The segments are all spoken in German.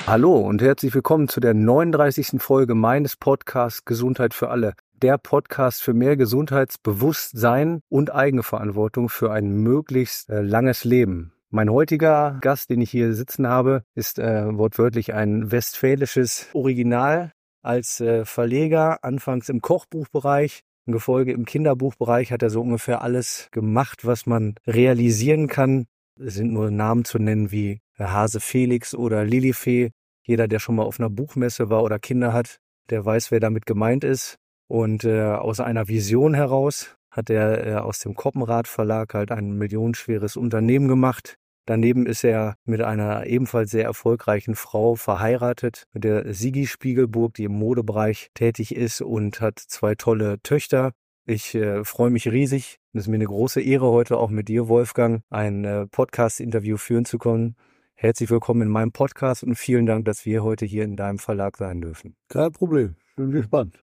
Hallo und herzlich willkommen zu der 39. Folge meines Podcasts Gesundheit für alle. Der Podcast für mehr Gesundheitsbewusstsein und Eigenverantwortung für ein möglichst langes Leben. Mein heutiger Gast, den ich hier sitzen habe, ist wortwörtlich ein westfälisches Original. Als Verleger, anfangs im Kochbuchbereich, in Gefolge im Kinderbuchbereich, hat er so ungefähr alles gemacht, was man realisieren kann. Es sind nur Namen zu nennen wie Hase Felix oder Lilifee. Jeder, der schon mal auf einer Buchmesse war oder Kinder hat, der weiß, wer damit gemeint ist. Und aus einer Vision heraus hat er aus dem Koppenrad Verlag halt ein millionenschweres Unternehmen gemacht. Daneben ist er mit einer ebenfalls sehr erfolgreichen Frau verheiratet, mit der Sigi Spiegelburg, die im Modebereich tätig ist und hat 2 tolle Töchter. Ich freue mich riesig. Es ist mir eine große Ehre, heute auch mit dir, Wolfgang, ein Podcast-Interview führen zu können. Herzlich willkommen in meinem Podcast und vielen Dank, dass wir heute hier in deinem Verlag sein dürfen. Kein Problem, bin gespannt.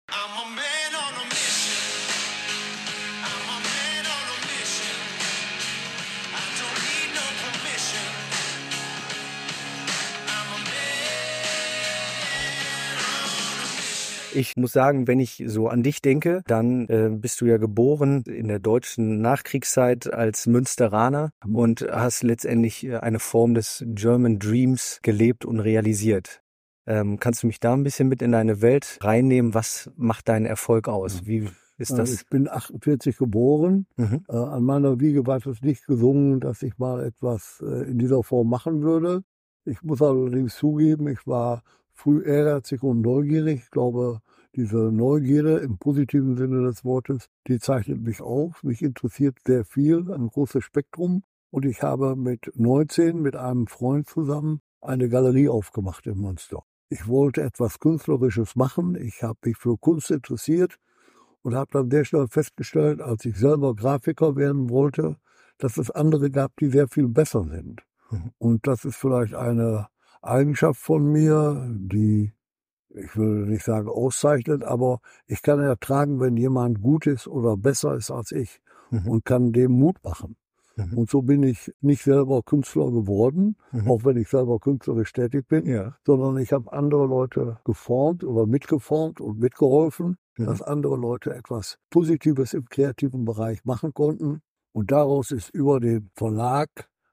Ich muss sagen, wenn ich so an dich denke, dann bist du ja geboren in der deutschen Nachkriegszeit als Münsteraner und hast letztendlich eine Form des German Dreams gelebt und realisiert. Kannst du mich da ein bisschen mit in deine Welt reinnehmen? Was macht deinen Erfolg aus? Wie ist das? Ich bin 48 geboren. An meiner Wiege war es nicht gesungen, dass ich mal etwas in dieser Form machen würde. Ich muss allerdings zugeben, ich war früh ehrgeizig und neugierig. Ich glaube, diese Neugierde im positiven Sinne des Wortes, die zeichnet mich auf. Mich interessiert sehr viel, ein großes Spektrum. Und ich habe mit 19 mit einem Freund zusammen eine Galerie aufgemacht in Münster. Ich wollte etwas Künstlerisches machen. Ich habe mich für Kunst interessiert und habe dann sehr schnell festgestellt, als ich selber Grafiker werden wollte, dass es andere gab, die sehr viel besser sind. Und das ist vielleicht eine Eigenschaft von mir, die, ich will nicht sagen auszeichnet, aber ich kann ertragen, wenn jemand gut ist oder besser ist als ich und kann dem Mut machen. Und so bin ich nicht selber Künstler geworden, auch wenn ich selber künstlerisch tätig bin, sondern ich habe andere Leute geformt oder mitgeformt und mitgeholfen, dass andere Leute etwas Positives im kreativen Bereich machen konnten. Und daraus ist über den Verlag,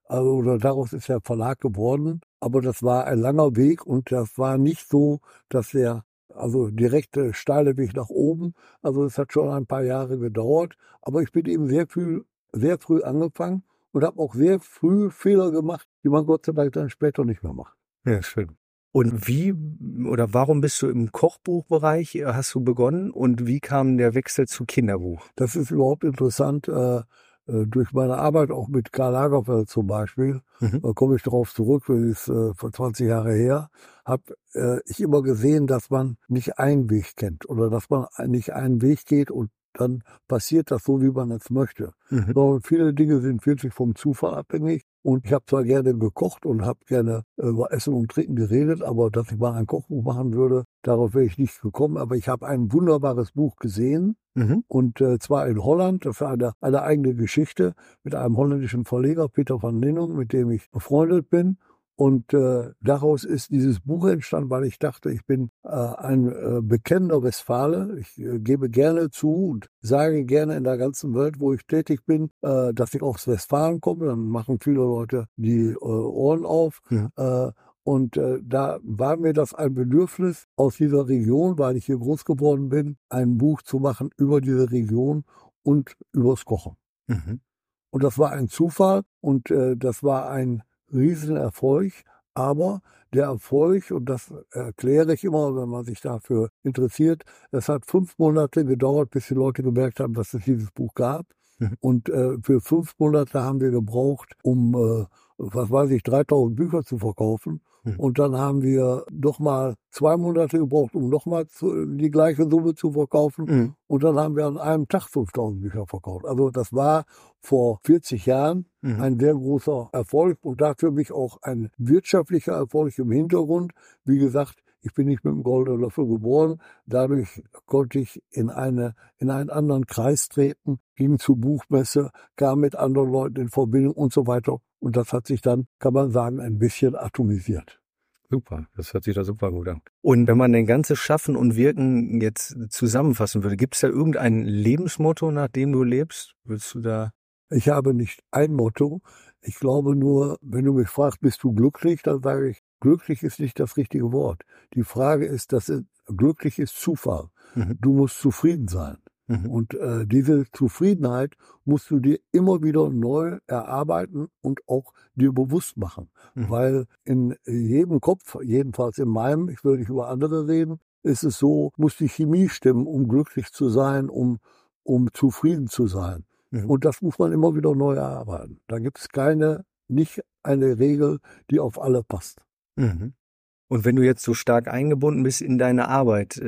daraus ist der Verlag geworden. Aber das war ein langer Weg und das war nicht so, dass der direkt steile Weg nach oben. Also es hat schon ein paar Jahre gedauert. Aber ich bin eben sehr früh angefangen und habe auch sehr früh Fehler gemacht, die man Gott sei Dank dann später nicht mehr macht. Ja, schön. Und wie oder warum bist du im Kochbuchbereich, hast du begonnen und wie kam der Wechsel zu Kinderbuch? Das ist überhaupt interessant. Durch meine Arbeit auch mit Karl Lagerfeld zum Beispiel, da komme ich darauf zurück, das ist vor 20 Jahre her, habe ich immer gesehen, dass man nicht einen Weg kennt oder dass man nicht einen Weg geht und dann passiert das so, wie man es möchte. Sondern viele Dinge sind wirklich vom Zufall abhängig. Und ich habe zwar gerne gekocht und habe gerne über Essen und Trinken geredet, aber dass ich mal ein Kochbuch machen würde, darauf wäre ich nicht gekommen. Aber ich habe ein wunderbares Buch gesehen und zwar in Holland. Das war eine eigene Geschichte mit einem holländischen Verleger, Peter van Linnung, mit dem ich befreundet bin. Und daraus ist dieses Buch entstanden, weil ich dachte, ich bin ein bekennender Westfale. Ich gebe gerne zu und sage gerne in der ganzen Welt, wo ich tätig bin, dass ich aus Westfalen komme. Dann machen viele Leute die Ohren auf. Da war mir das ein Bedürfnis aus dieser Region, weil ich hier groß geworden bin, ein Buch zu machen über diese Region und übers Kochen. Und das war ein Zufall und das war ein Riesenerfolg, aber der Erfolg, und das erkläre ich immer, wenn man sich dafür interessiert, es hat 5 Monate gedauert, bis die Leute gemerkt haben, dass es dieses Buch gab. Und für 5 Monate haben wir gebraucht, um, 3000 Bücher zu verkaufen. Und dann haben wir noch mal 2 Monate gebraucht, um nochmal die gleiche Summe zu verkaufen. Und dann haben wir an einem Tag 5000 Bücher verkauft. Also das war vor 40 Jahren ein sehr großer Erfolg und dafür mich auch ein wirtschaftlicher Erfolg im Hintergrund. Wie gesagt, ich bin nicht mit dem goldenen Löffel geboren. Dadurch konnte ich in einen anderen Kreis treten, ging zur Buchmesse, kam mit anderen Leuten in Verbindung und so weiter. Und das hat sich dann, kann man sagen, ein bisschen atomisiert. Super, das hört sich da super gut an. Und wenn man dein ganzes Schaffen und Wirken jetzt zusammenfassen würde, gibt es da irgendein Lebensmotto, nach dem du lebst? Würdest du da? Ich habe nicht ein Motto. Ich glaube nur, wenn du mich fragst, bist du glücklich, dann sage ich, glücklich ist nicht das richtige Wort. Die Frage ist, glücklich ist Zufall. Mhm. Du musst zufrieden sein. Mhm. Und diese Zufriedenheit musst du dir immer wieder neu erarbeiten und auch dir bewusst machen. Mhm. Weil in jedem Kopf, jedenfalls in meinem, ich will nicht über andere reden, ist es so, muss die Chemie stimmen, um glücklich zu sein, um zufrieden zu sein. Mhm. Und das muss man immer wieder neu erarbeiten. Da gibt es nicht eine Regel, die auf alle passt. Mhm. Und wenn du jetzt so stark eingebunden bist in deine Arbeit,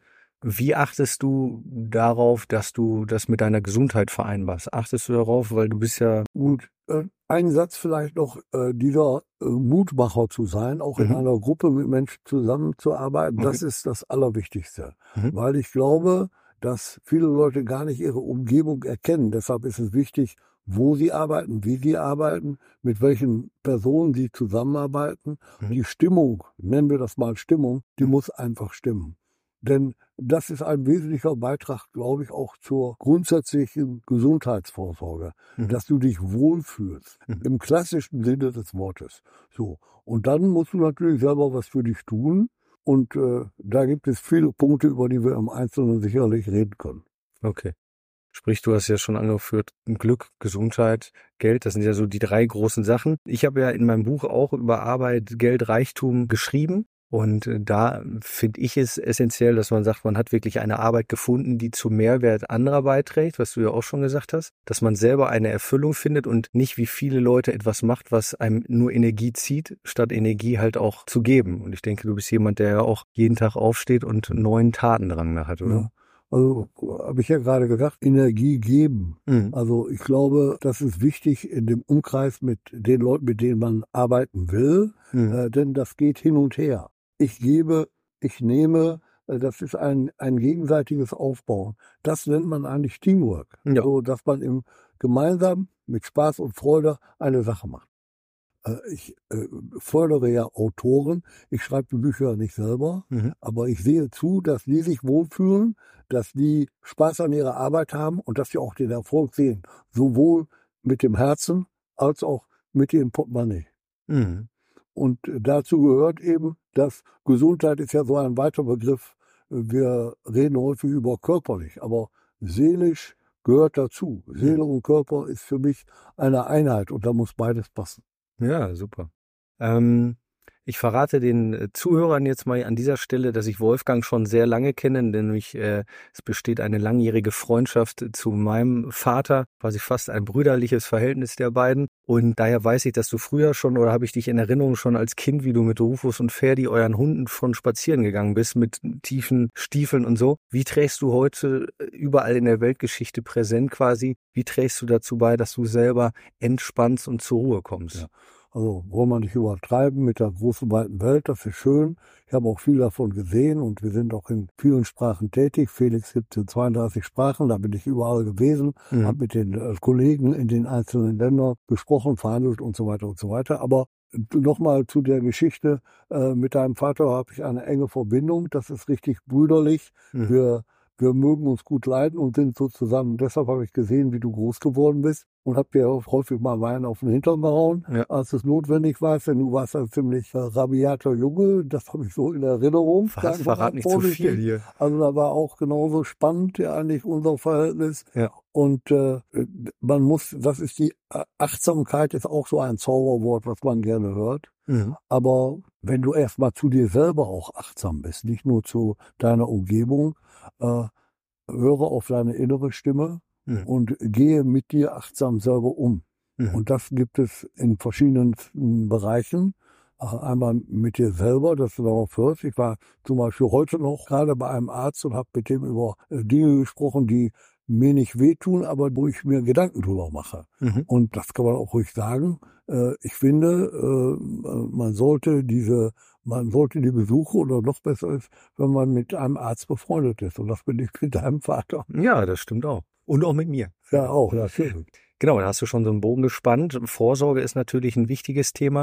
wie achtest du darauf, dass du das mit deiner Gesundheit vereinbarst? Achtest du darauf, weil du bist ja... Gut, ein Satz vielleicht noch, dieser Mutmacher zu sein, auch in einer Gruppe mit Menschen zusammenzuarbeiten, das ist das Allerwichtigste. Mhm. Weil ich glaube, dass viele Leute gar nicht ihre Umgebung erkennen. Deshalb ist es wichtig, wo sie arbeiten, wie sie arbeiten, mit welchen Personen sie zusammenarbeiten. Mhm. Die Stimmung, nennen wir das mal Stimmung, die muss einfach stimmen. Denn das ist ein wesentlicher Beitrag, glaube ich, auch zur grundsätzlichen Gesundheitsvorsorge, dass du dich wohlfühlst, im klassischen Sinne des Wortes. So. Und dann musst du natürlich selber was für dich tun. Und da gibt es viele Punkte, über die wir im Einzelnen sicherlich reden können. Okay. Sprich, du hast ja schon angeführt, Glück, Gesundheit, Geld, das sind ja so die 3 großen Sachen. Ich habe ja in meinem Buch auch über Arbeit, Geld, Reichtum geschrieben. Und da finde ich es essentiell, dass man sagt, man hat wirklich eine Arbeit gefunden, die zum Mehrwert anderer beiträgt, was du ja auch schon gesagt hast, dass man selber eine Erfüllung findet und nicht wie viele Leute etwas macht, was einem nur Energie zieht, statt Energie halt auch zu geben. Und ich denke, du bist jemand, der ja auch jeden Tag aufsteht und neuen Tatendrang da hat, oder? Ja. Also habe ich ja gerade gesagt, Energie geben. Mhm. Also ich glaube, das ist wichtig in dem Umkreis mit den Leuten, mit denen man arbeiten will, denn das geht hin und her. Ich gebe, ich nehme, das ist ein gegenseitiges Aufbauen. Das nennt man eigentlich Teamwork. Ja. So, dass man gemeinsam mit Spaß und Freude eine Sache macht. Ich fördere ja Autoren. Ich schreibe die Bücher nicht selber, aber ich sehe zu, dass die sich wohlfühlen, dass die Spaß an ihrer Arbeit haben und dass sie auch den Erfolg sehen. Sowohl mit dem Herzen als auch mit dem Portemonnaie. Mhm. Und dazu gehört eben, dass Gesundheit ist ja so ein weiter Begriff. Wir reden häufig über körperlich, aber seelisch gehört dazu. Seele und Körper ist für mich eine Einheit und da muss beides passen. Ja, super. Ich verrate den Zuhörern jetzt mal an dieser Stelle, dass ich Wolfgang schon sehr lange kenne, nämlich es besteht eine langjährige Freundschaft zu meinem Vater, quasi fast ein brüderliches Verhältnis der beiden. Und daher weiß ich, dass du früher schon, oder habe ich dich in Erinnerung schon als Kind, wie du mit Rufus und Ferdi, euren Hunden, schon spazieren gegangen bist mit tiefen Stiefeln und so. Wie trägst du heute überall in der Weltgeschichte präsent quasi, wie trägst du dazu bei, dass du selber entspannst und zur Ruhe kommst? Ja. Also wollen wir nicht übertreiben mit der großen, weiten Welt, das ist schön. Ich habe auch viel davon gesehen und wir sind auch in vielen Sprachen tätig. Felix gibt es in 32 Sprachen, da bin ich überall gewesen, habe mit den Kollegen in den einzelnen Ländern gesprochen, verhandelt und so weiter und so weiter. Aber nochmal zu der Geschichte, mit deinem Vater habe ich eine enge Verbindung, das ist richtig brüderlich. Wir mögen uns gut leiden und sind so zusammen. Deshalb habe ich gesehen, wie du groß geworden bist und habe dir häufig mal Wein auf den Hintern gehauen, als es notwendig war. Denn du warst ein ziemlich rabiater Junge. Das habe ich so in Erinnerung. Verrat nicht zu viel hier. Also da war auch genauso spannend ja eigentlich unser Verhältnis. Ja. Und man muss, das ist die Achtsamkeit, ist auch so ein Zauberwort, was man gerne hört. Aber wenn du erstmal zu dir selber auch achtsam bist, nicht nur zu deiner Umgebung, höre auf deine innere Stimme und gehe mit dir achtsam selber um. Und das gibt es in verschiedenen Bereichen. Einmal mit dir selber, dass du darauf hörst. Ich war zum Beispiel heute noch gerade bei einem Arzt und habe mit dem über Dinge gesprochen, die mir nicht wehtun, aber wo ich mir Gedanken drüber mache. Und das kann man auch ruhig sagen. Ich finde, man sollte die Besuche, oder noch besser ist, wenn man mit einem Arzt befreundet ist. Und das bin ich mit deinem Vater. Ja, das stimmt auch. Und auch mit mir. Ja, auch, natürlich. Genau, da hast du schon so einen Bogen gespannt. Vorsorge ist natürlich ein wichtiges Thema,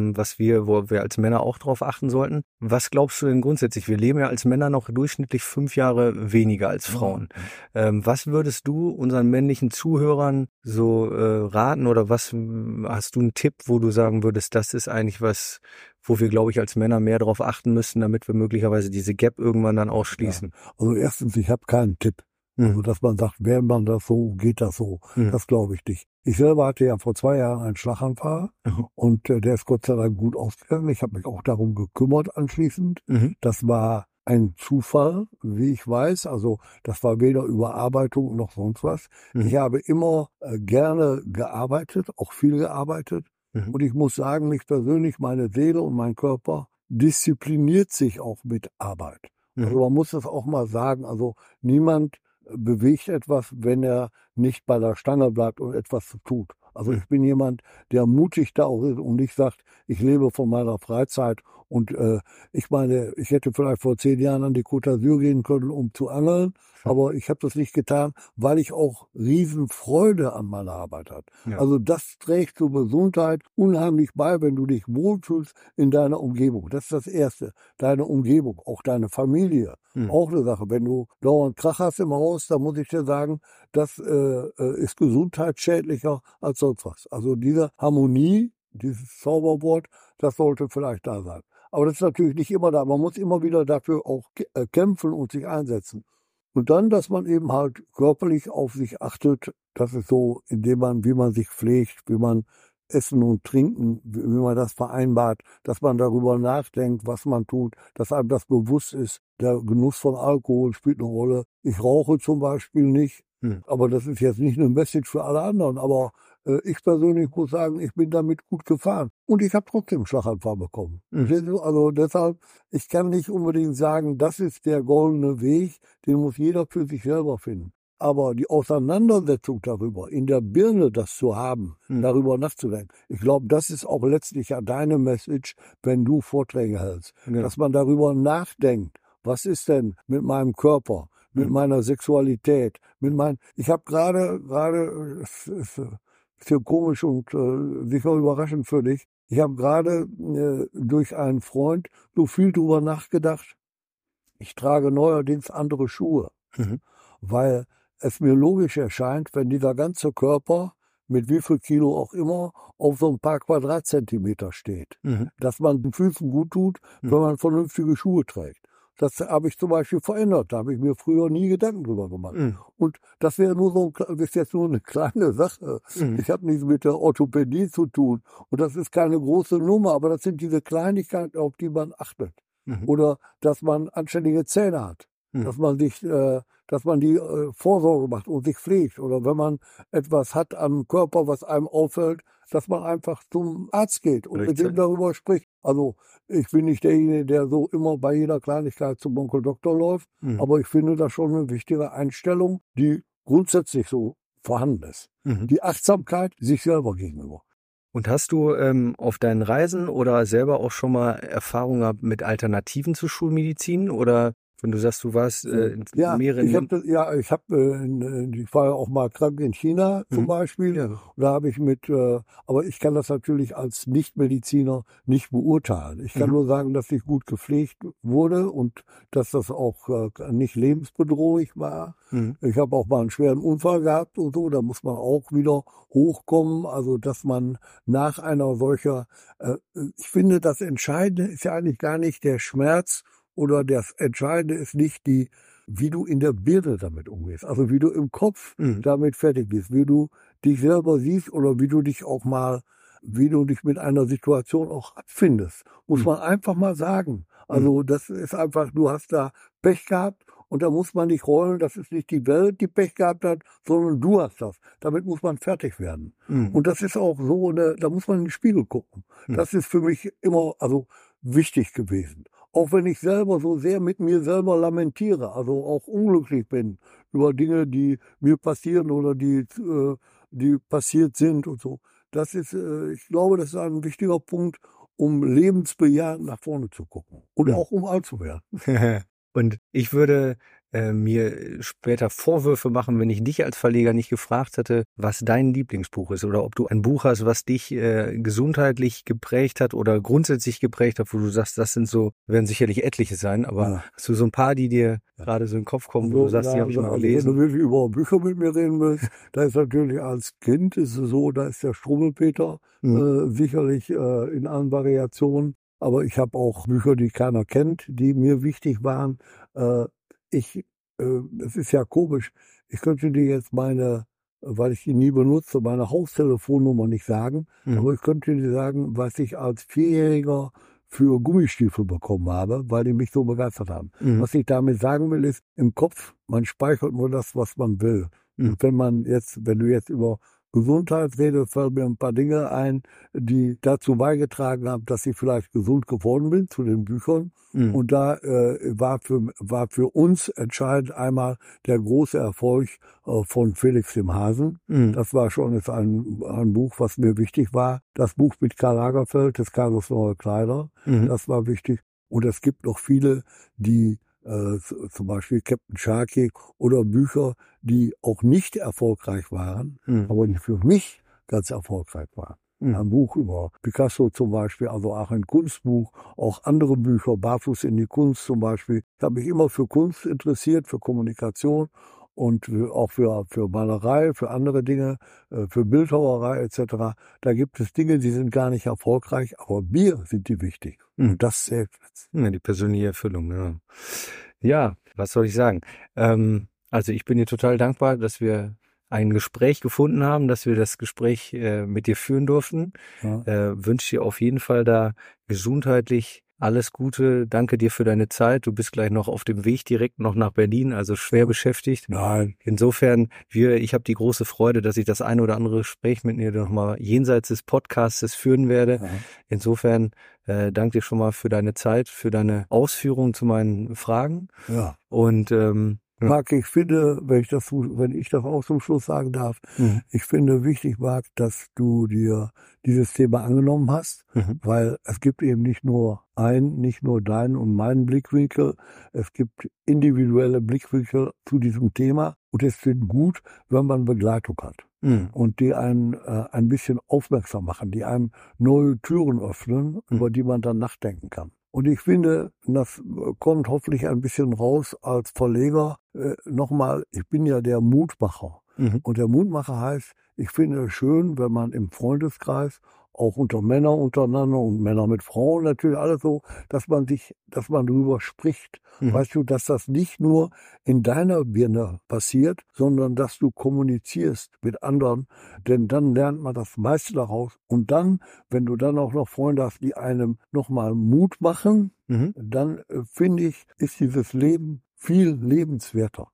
wo wir als Männer auch drauf achten sollten. Was glaubst du denn grundsätzlich? Wir leben ja als Männer noch durchschnittlich 5 Jahre weniger als Frauen. Was würdest du unseren männlichen Zuhörern so raten, oder hast du einen Tipp, wo du sagen würdest, das ist eigentlich was, wo wir, glaube ich, als Männer mehr drauf achten müssen, damit wir möglicherweise diese Gap irgendwann dann ausschließen? Ja. Also erstens, ich habe keinen Tipp. Also, dass man sagt, wäre man das so, geht das so. Das glaube ich nicht. Ich selber hatte ja vor 2 Jahren einen Schlaganfall und der ist Gott sei Dank gut ausgegangen. Ich habe mich auch darum gekümmert anschließend. Das war ein Zufall, wie ich weiß. Also das war weder Überarbeitung noch sonst was. Ich habe immer gerne gearbeitet, auch viel gearbeitet. Und ich muss sagen, mich persönlich, meine Seele und mein Körper diszipliniert sich auch mit Arbeit. Also man muss das auch mal sagen. Also niemand bewegt etwas, wenn er nicht bei der Stange bleibt und etwas tut. Also ich bin jemand, der mutig da auch ist und nicht sagt, ich lebe von meiner Freizeit. Und ich meine, ich hätte vielleicht vor 10 Jahren an die Côte d'Azur gehen können, um zu angeln, aber ich habe das nicht getan, weil ich auch Riesenfreude an meiner Arbeit hatte. Ja. Also das trägt zur Gesundheit unheimlich bei, wenn du dich wohlfühlst in deiner Umgebung. Das ist das Erste. Deine Umgebung, auch deine Familie. Auch eine Sache. Wenn du dauernd Krach hast im Haus, dann muss ich dir sagen, das ist gesundheitsschädlicher als sonst was. Also diese Harmonie, dieses Zauberwort, das sollte vielleicht da sein. Aber das ist natürlich nicht immer da. Man muss immer wieder dafür auch kämpfen und sich einsetzen. Und dann, dass man eben halt körperlich auf sich achtet, das ist so, wie man sich pflegt, wie man Essen und Trinken, wie man das vereinbart, dass man darüber nachdenkt, was man tut, dass einem das bewusst ist. Der Genuss von Alkohol spielt eine Rolle. Ich rauche zum Beispiel nicht, aber das ist jetzt nicht eine Message für alle anderen, aber ich persönlich muss sagen, ich bin damit gut gefahren. Und ich habe trotzdem einen Schlaganfall bekommen. Also deshalb, ich kann nicht unbedingt sagen, das ist der goldene Weg, den muss jeder für sich selber finden. Aber die Auseinandersetzung darüber, in der Birne das zu haben, darüber nachzudenken, ich glaube, das ist auch letztlich ja deine Message, wenn du Vorträge hältst. Ja. Dass man darüber nachdenkt, was ist denn mit meinem Körper, mit meiner Sexualität, ich habe gerade, ist ja komisch und sicher überraschend für dich, ich habe gerade durch einen Freund so viel drüber nachgedacht, ich trage neuerdings andere Schuhe, weil es mir logisch erscheint, wenn dieser ganze Körper mit wie viel Kilo auch immer auf so ein paar Quadratzentimeter steht, dass man den Füßen gut tut, wenn man vernünftige Schuhe trägt. Das habe ich zum Beispiel verändert. Da habe ich mir früher nie Gedanken drüber gemacht. Und das wäre ist jetzt nur eine kleine Sache. Ich habe nichts mit der Orthopädie zu tun. Und das ist keine große Nummer, aber das sind diese Kleinigkeiten, auf die man achtet. Oder dass man anständige Zähne hat. Dass man die Vorsorge macht und sich pflegt. Oder wenn man etwas hat am Körper, was einem auffällt, dass man einfach zum Arzt geht und mit dem darüber spricht. Also ich bin nicht derjenige, der so immer bei jeder Kleinigkeit zum Onkel Doktor läuft, aber ich finde das schon eine wichtige Einstellung, die grundsätzlich so vorhanden ist. Die Achtsamkeit sich selber gegenüber. Und hast du auf deinen Reisen oder selber auch schon mal Erfahrungen gehabt mit Alternativen zur Schulmedizin? Oder wenn du sagst, du warst in mehreren... Ich war ja auch mal krank in China zum Beispiel. Ja. Und da habe ich aber ich kann das natürlich als Nichtmediziner nicht beurteilen. Ich kann nur sagen, dass ich gut gepflegt wurde und dass das auch nicht lebensbedrohlich war. Ich habe auch mal einen schweren Unfall gehabt und so. Da muss man auch wieder hochkommen. Also dass man nach einer solcher... ich finde, das Entscheidende ist ja eigentlich gar nicht der Schmerz, oder das Entscheidende ist nicht wie du in der Birne damit umgehst. Also wie du im Kopf damit fertig bist, wie du dich selber siehst oder wie du dich mit einer Situation auch abfindest. Muss man einfach mal sagen. Also das ist einfach, du hast da Pech gehabt und da muss man nicht heulen, das ist nicht die Welt, die Pech gehabt hat, sondern du hast das. Damit muss man fertig werden. Und das ist auch so, da muss man in den Spiegel gucken. Das ist für mich immer wichtig gewesen. Auch wenn ich selber so sehr mit mir selber lamentiere, also auch unglücklich bin über Dinge, die mir passieren oder die passiert sind und so. Das ist, ich glaube, das ist ein wichtiger Punkt, um lebensbejahend nach vorne zu gucken und auch um alt zu werden. Und ich würde mir später Vorwürfe machen, wenn ich dich als Verleger nicht gefragt hatte, was dein Lieblingsbuch ist oder ob du ein Buch hast, was dich gesundheitlich geprägt hat oder grundsätzlich geprägt hat, wo du sagst, das sind so, werden sicherlich etliche sein, aber hast du so ein paar, die dir gerade so in den Kopf kommen, wo du sagst, die habe ich mal gelesen? Wenn du wirklich über Bücher mit mir reden willst, da ist natürlich als Kind ist es so, da ist der Strummelpeter sicherlich in allen Variationen. Aber ich habe auch Bücher, die keiner kennt, die mir wichtig waren. Es ist ja komisch, ich könnte dir jetzt weil ich die nie benutze, meine Haustelefonnummer nicht sagen, aber ich könnte dir sagen, was ich als Vierjähriger für Gummistiefel bekommen habe, weil die mich so begeistert haben. Was ich damit sagen will, ist, im Kopf, man speichert nur das, was man will. Und wenn du jetzt über Gesundheit redest, fallen mir ein paar Dinge ein, die dazu beigetragen haben, dass ich vielleicht gesund geworden bin, zu den Büchern. Und da war für uns entscheidend einmal der große Erfolg von Felix dem Hasen. Das war schon jetzt ein Buch, was mir wichtig war. Das Buch mit Karl Lagerfeld, des Carlos Neue Kleider, das war wichtig. Und es gibt noch viele, die zum Beispiel Captain Sharkey oder Bücher, die auch nicht erfolgreich waren, aber die für mich ganz erfolgreich waren. Ein Buch über Picasso zum Beispiel, also auch ein Kunstbuch, auch andere Bücher, Barfuß in die Kunst zum Beispiel. Ich habe mich immer für Kunst interessiert, für Kommunikation und auch für Malerei, für andere Dinge, für Bildhauerei etc. Da gibt es Dinge, die sind gar nicht erfolgreich, aber mir sind die wichtig. Und das zählt jetzt. Ja, die persönliche Erfüllung, ja. Ja, was soll ich sagen? Also ich bin dir total dankbar, dass wir ein Gespräch gefunden haben, dass wir das Gespräch mit dir führen durften. Wünsche dir auf jeden Fall da gesundheitlich alles Gute. Danke dir für deine Zeit. Du bist gleich noch auf dem Weg direkt noch nach Berlin, also schwer beschäftigt. Nein. Insofern, ich habe die große Freude, dass ich das ein oder andere Gespräch mit dir nochmal jenseits des Podcastes führen werde. Ja. Insofern danke dir schon mal für deine Zeit, für deine Ausführungen zu meinen Fragen. Ja. Und Marc, ich finde, wenn ich das auch zum Schluss sagen darf, ich finde wichtig, Marc, dass du dir dieses Thema angenommen hast, weil es gibt eben nicht nur deinen und meinen Blickwinkel, es gibt individuelle Blickwinkel zu diesem Thema und es ist gut, wenn man Begleitung hat und die einen ein bisschen aufmerksam machen, die einem neue Türen öffnen, über die man dann nachdenken kann. Und ich finde, das kommt hoffentlich ein bisschen raus als Verleger. Nochmal, ich bin ja der Mutmacher. Und der Mutmacher heißt, ich finde es schön, wenn man im Freundeskreis, auch unter Männern untereinander und Männer mit Frauen natürlich alles so, dass man darüber spricht. Weißt du, dass das nicht nur in deiner Birne passiert, sondern dass du kommunizierst mit anderen, denn dann lernt man das meiste daraus. Und dann, wenn du dann auch noch Freunde hast, die einem nochmal Mut machen, dann finde ich, ist dieses Leben viel lebenswerter.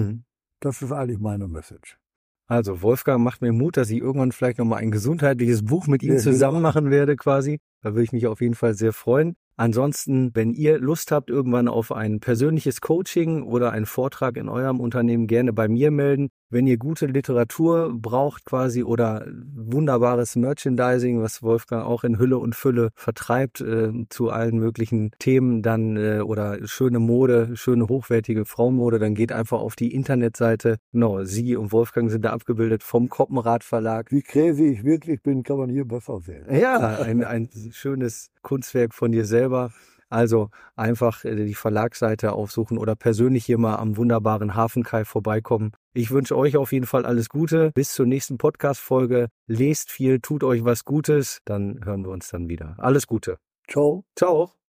Das ist eigentlich meine Message. Also Wolfgang macht mir Mut, dass ich irgendwann vielleicht nochmal ein gesundheitliches Buch mit ihm zusammen machen werde quasi. Da würde ich mich auf jeden Fall sehr freuen. Ansonsten, wenn ihr Lust habt, irgendwann auf ein persönliches Coaching oder einen Vortrag in eurem Unternehmen, gerne bei mir melden. Wenn ihr gute Literatur braucht quasi oder wunderbares Merchandising, was Wolfgang auch in Hülle und Fülle vertreibt zu allen möglichen Themen, dann oder schöne Mode, schöne hochwertige Frauenmode, dann geht einfach auf die Internetseite. Genau, Sie und Wolfgang sind da abgebildet vom Koppenrad Verlag. Wie crazy ich wirklich bin, kann man hier besser sehen. Ja, ein schönes Kunstwerk von dir selber. Also einfach die Verlagsseite aufsuchen oder persönlich hier mal am wunderbaren Hafenkai vorbeikommen. Ich wünsche euch auf jeden Fall alles Gute. Bis zur nächsten Podcast-Folge. Lest viel, tut euch was Gutes. Dann hören wir uns dann wieder. Alles Gute. Ciao. Ciao.